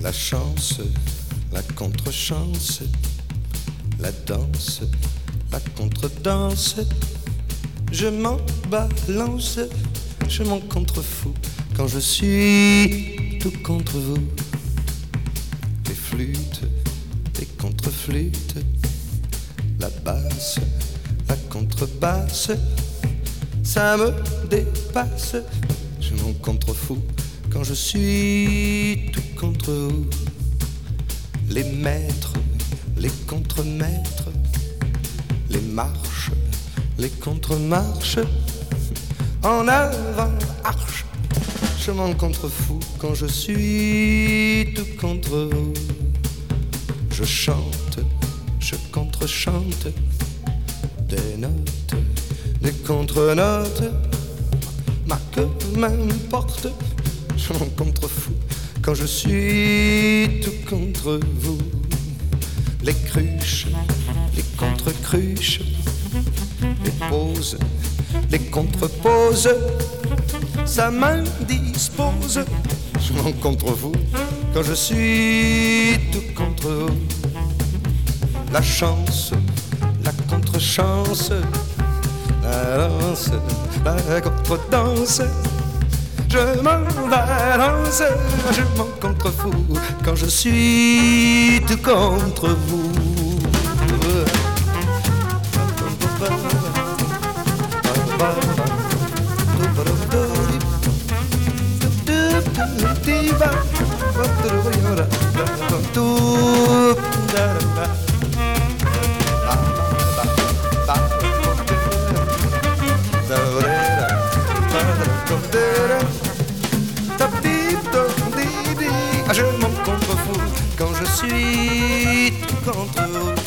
La chance, la contre-chance, la danse, la contre-danse. Je m'en balance, je m'en contrefous quand je suis tout contre vous. Les flûtes, les contre-flûtes, la basse, la contrebasse, ça me dépasse. Je m'en contrefous quand je suis tout contre vous. Les maîtres, les contre-maîtres, les marches, les contre-marches, en avant arche. Je m'en contrefous quand je suis tout contre vous. Je chante, je contre-chante, des notes, des contre-notes, ma que m'importe. Je m'en contrefous quand je suis tout contre vous. Les cruches, les contre-cruches, les pauses, les contre-poses, ça m'indispose. Je m'en contrefous quand je suis tout contre vous. La chance, la contre-chance, la danse, la contre-danse. Je m'en balance, je m'en contrefous quand je suis tout contre vous. Je m'en contrefous quand je suis tout contre vous.